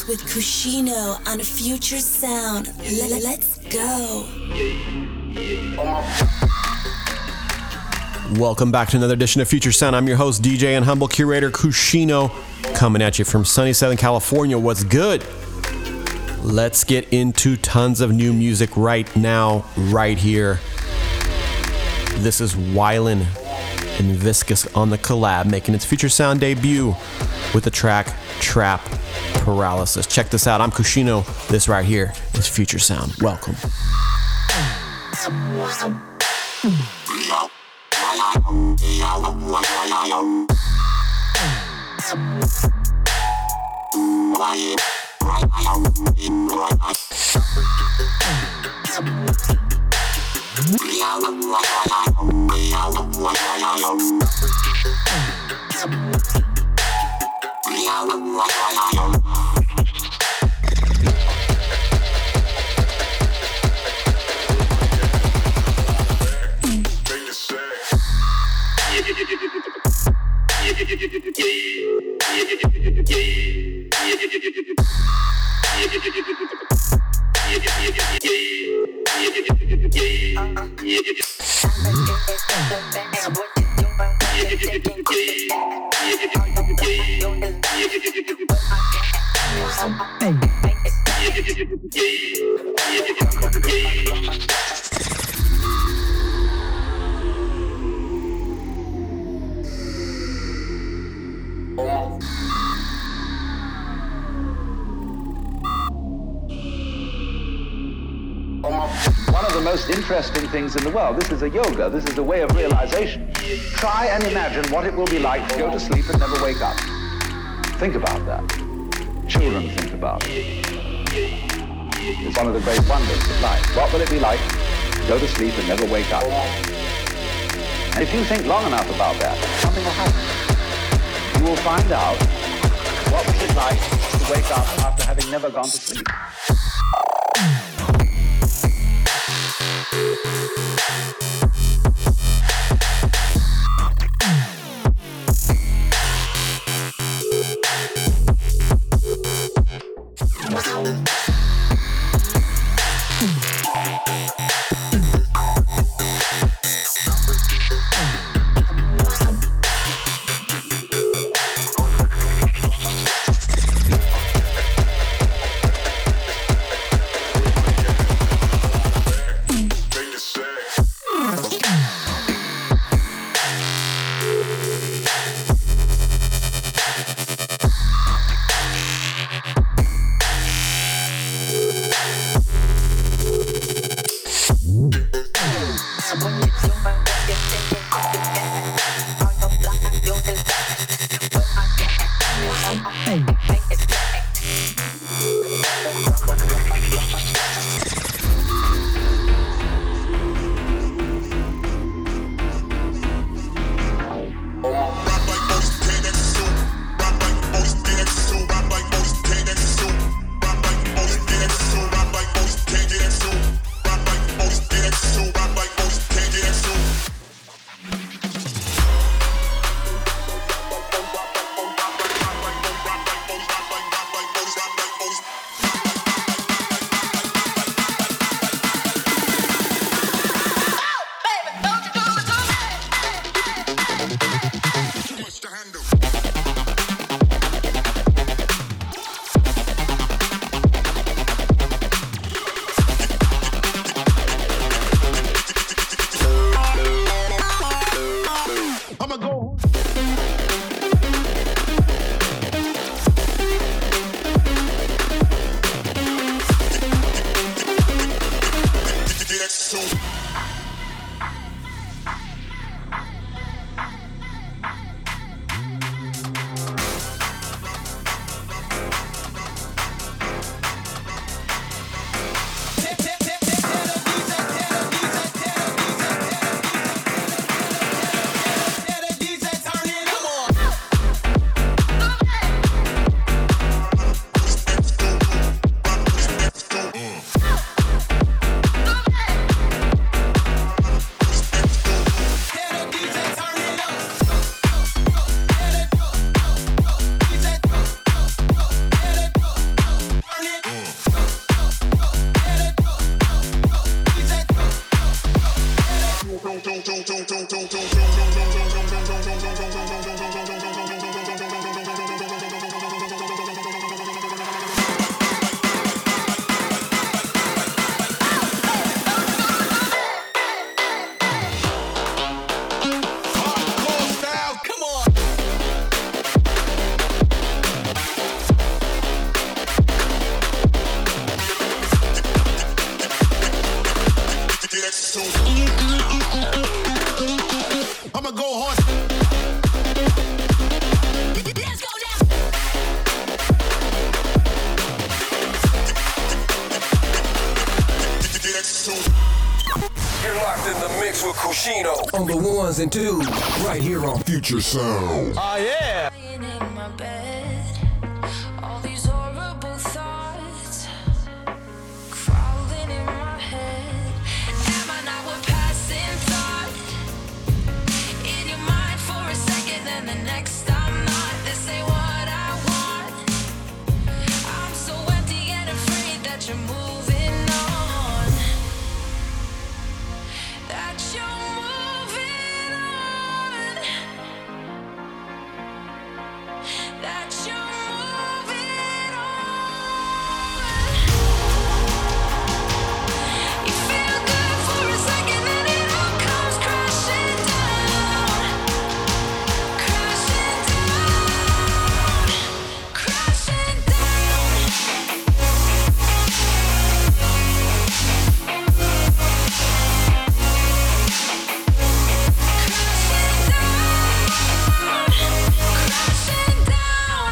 with Kushino on Future Sound. Let's go. Welcome back to another edition of Future Sound. I'm your host, DJ and humble curator Kushino, coming at you from sunny Southern California. What's good? Let's get into tons of new music right now, right here. This is Wylan and Viscous on the collab, making its Future Sound debut with the track Trap Paralysis. Check this out. I'm Kushino. This right here is Future Sound. Welcome. One of the most interesting things in the world. This is a yoga. This is a way of realization. Try and imagine what it will be like to go to sleep and never wake up. Think about that. Children think about it. It's one of the great wonders of life. What will it be like to go to sleep and never wake up? And if you think long enough about that, something will happen. You will find out what was it like to wake up after having never gone to sleep. I'ma go hard. Let's go now. You're locked in the mix with Kushino on the ones and twos, right here on Future Sound. Oh, yeah. Lying in my bed, all these horrible thoughts crawling in my head. Am I not a passing thought in your mind for a second, and the next I'm not? This ain't what I want. I'm so empty and afraid that you're moving on. That you're moving on. That you're moving on. You feel good for a second, then it all comes crashing down. Crashing down. Crashing down. Crashing down.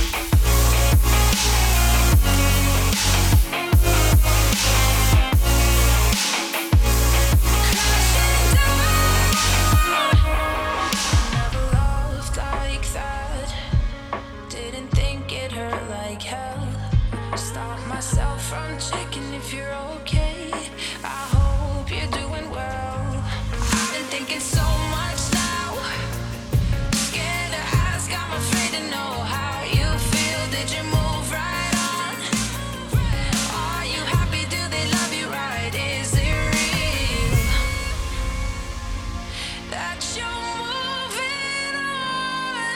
Never loved like that. Didn't think it hurt like hell. Stop myself from checking if you're okay. I hope you're doing well. I've been thinking so much now. Scared to ask, I'm afraid to know how you feel. Did you move right on? Are you happy? Do they love you right? Is it real that you're moving on?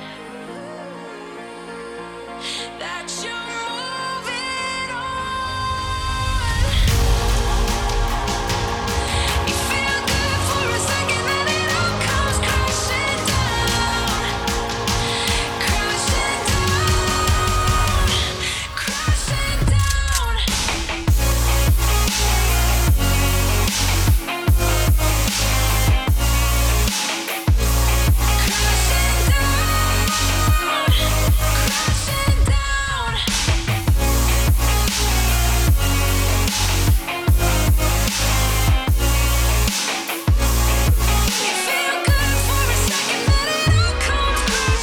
That you're moving on. You feel good for a second, then it all comes crashing down. Crashing down. Crashing down. Crashing down. You feel good for a second, then it all comes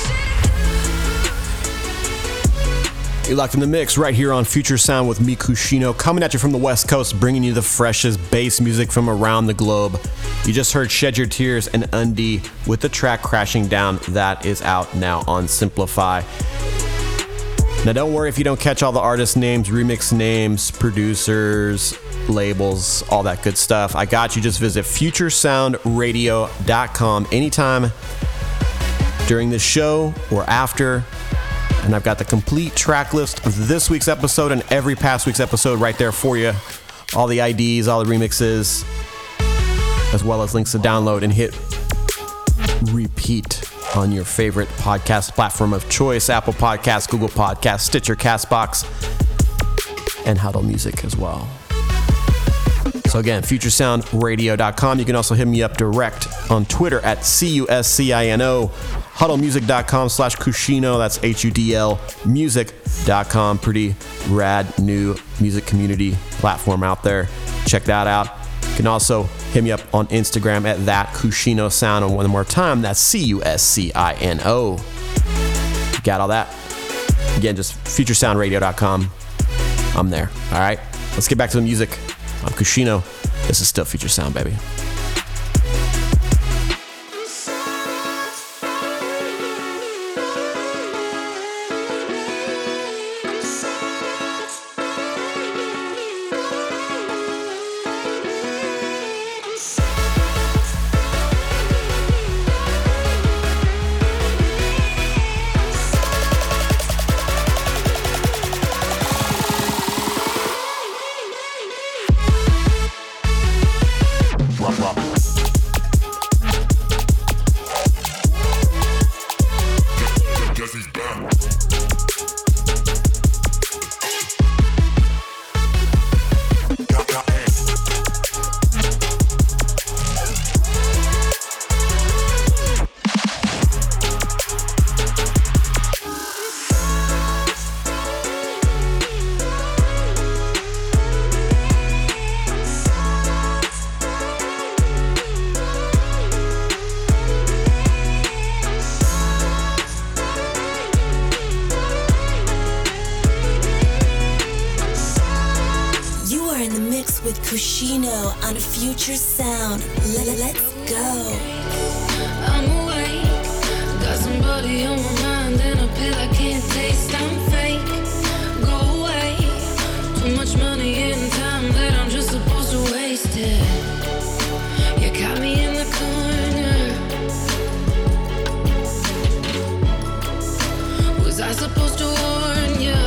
crashing. You're locked in the mix right here on Future Sound with me, Kushino, coming at you from the West Coast, bringing you the freshest bass music from around the globe. You just heard Shed Your Tears and Undie with the track Crashing Down. That is out now on Simplify. Now, don't worry if you don't catch all the artist names, remix names, producers, labels, all that good stuff. I got you. Just visit futuresoundradio.com anytime during the show or after. And I've got the complete track list of this week's episode and every past week's episode right there for you. All the IDs, all the remixes, as well as links to download and hit repeat on your favorite podcast platform of choice: Apple Podcasts, Google Podcasts, Stitcher, CastBox, and Huddle Music as well. So again, futuresoundradio.com. You can also hit me up direct on Twitter at CUSCINO. Huddlemusic.com/Kushino. That's HUDL music.com. Pretty rad new music community platform out there. Check that out. You can also hit me up on Instagram at that Kushino Sound. And one more time, that's CUSCINO. Got all that? Again, just futuresoundradio.com. I'm there. All right, let's get back to the music. I'm Kushino. This is still Future Sound, baby. Rock, rock. go on Future Sound. Let's go. I'm awake, got somebody on my mind and a pill I can't taste. I'm fake, go away. Too much money and time that I'm just supposed to waste it. You got me in the corner. Was I supposed to warn you?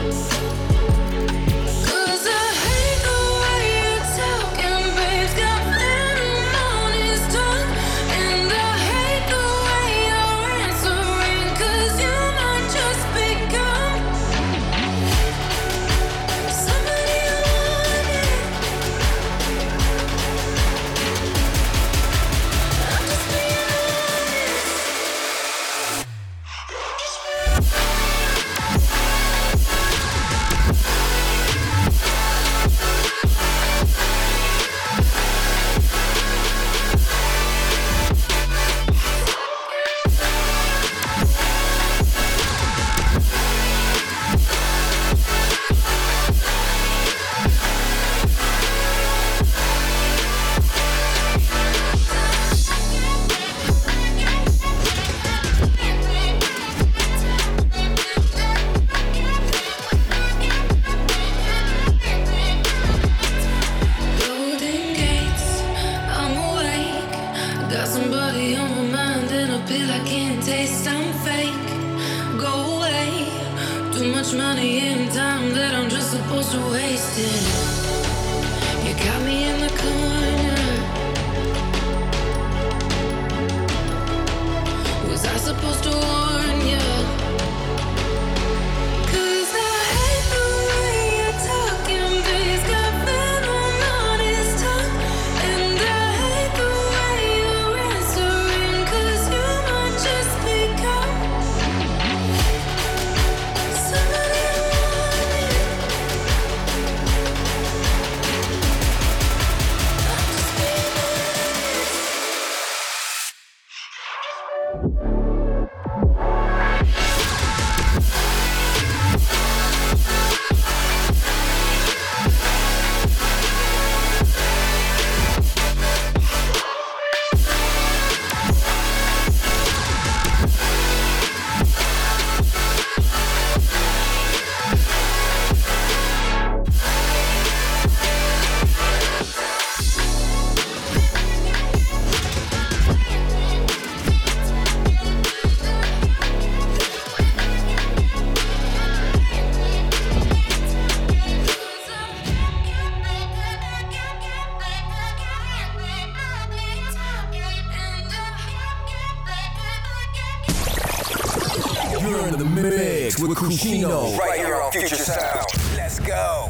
You're in the mix with Kushino right here on Future Sound. Let's go.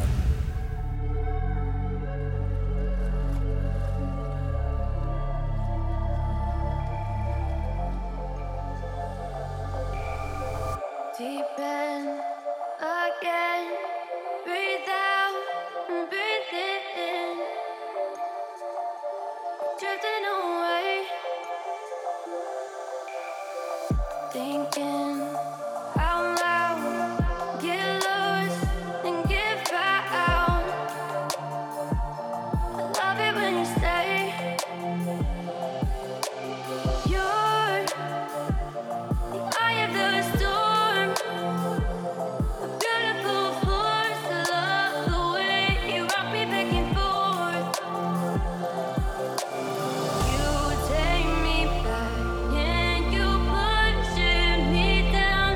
Deep in again, breathe out and breathe in, drifting away, thinking out loud, get lost and get found. I love it when you stay. You're the eye of the storm, a beautiful force. I love the way you rock me back and forth. You take me back and you push me down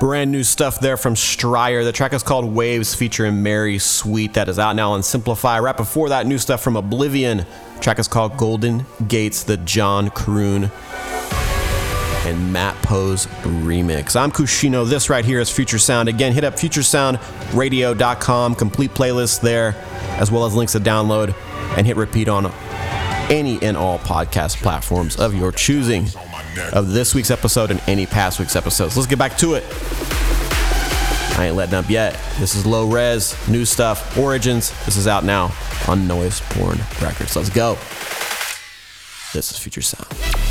Brand new stuff there from Stryer. The track is called Waves, featuring Mary Sweet. That is out now on Simplify. Right before that, new stuff from Oblivion. The track is called Golden Gates, the John Kroon and Matt Pose remix. I'm Kushino. This right here is Future Sound. Again, hit up futuresoundradio.com. Complete playlist there, as well as links to download, and hit repeat on any and all podcast platforms of your choosing of this week's episode and any past week's episodes. Let's get back to it. I ain't letting up yet. This is Low Res, new stuff, Origins. This is out now on Noise Porn Records. Let's go. This is Future Sound.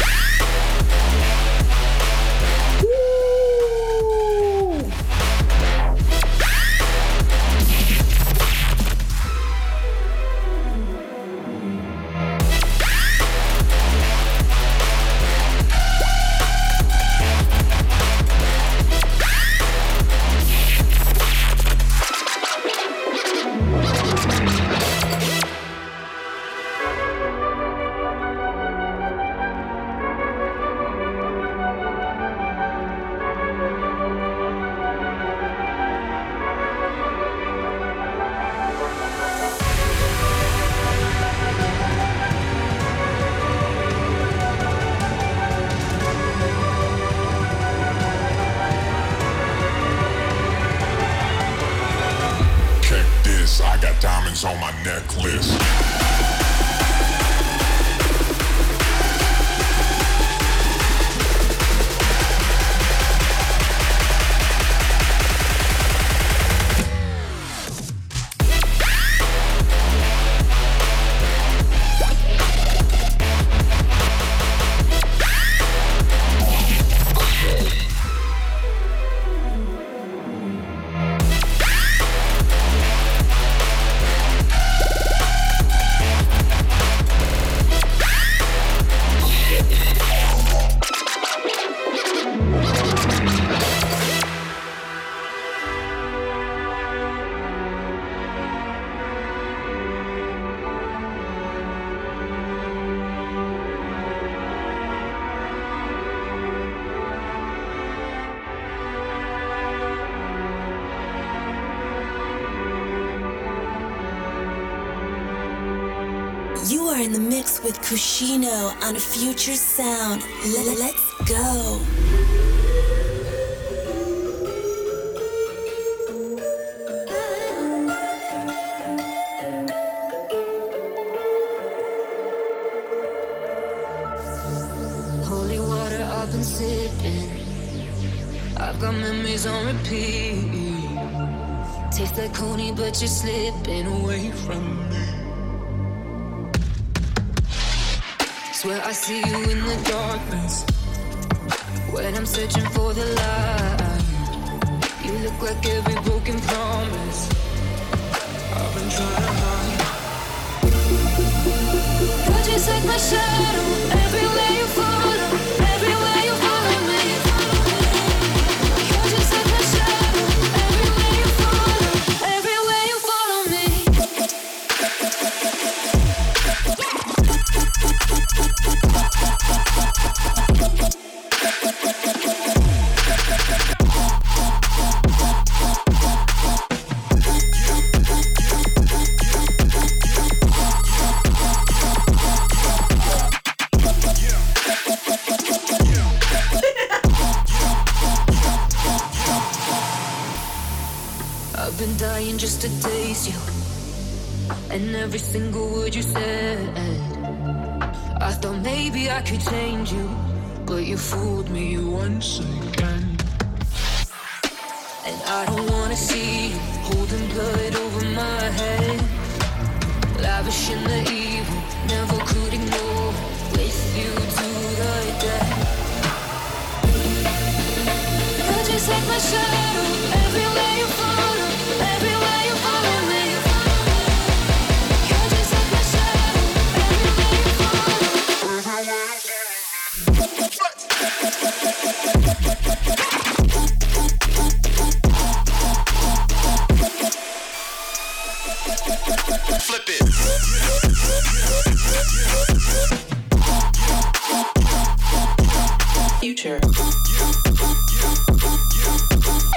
On my necklace. You are in the mix with Kushino on Future Sound. Let's go. Holy water, I've been sipping. I've got memories on repeat. Taste like honey, but you're slipping away from me. Swear I see you in the darkness when I'm searching for the light. You look like every broken promise I've been trying to hide. You're just like my shadow, everywhere you follow, everywhere you follow me. You're just like my shadow, everywhere you follow, everywhere you follow me. I've been dying just to taste you, and every single word you said. I thought maybe I could change you, but you fooled me once again. And I don't wanna see you holding blood over my head, lavish in the evil, never could ignore, with you to the death. You're just like my shadow, everywhere you follow, everywhere you follow me. You're just like my shadow, everywhere you follow, everywhere you Flip it. Future.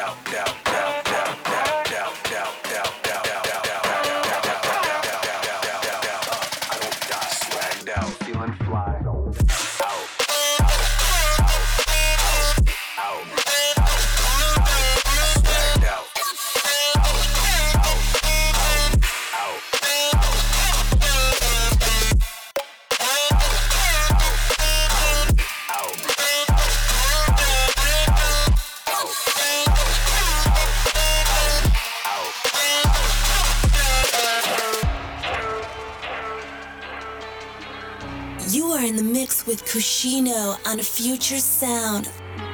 You are in the mix with Kushino on Future Sound.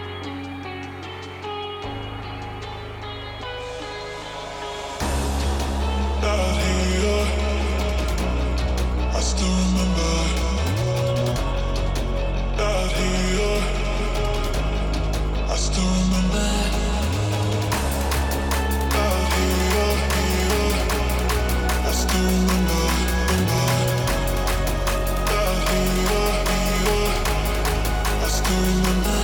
Out here, I still remember. Out here, I still remember. Out here, I still remember. Out here, I still remember.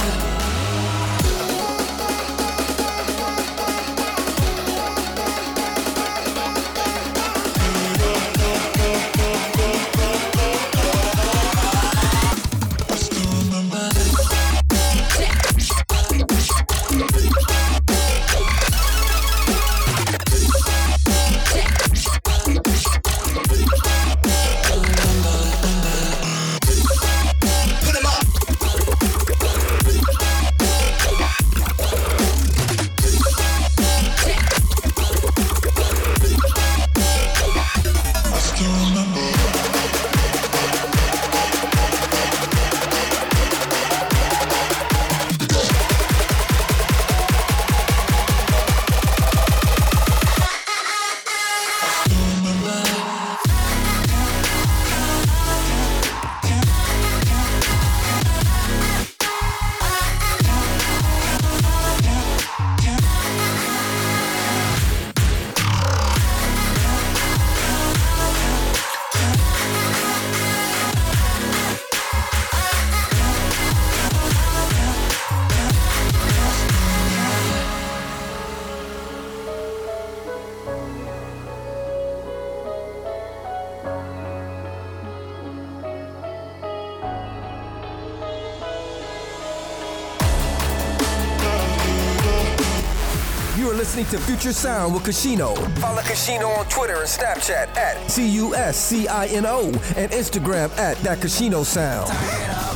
You are listening to Future Sound with Kushino. Follow Kushino on Twitter and Snapchat at CUSCINO and Instagram at That Kushino Sound.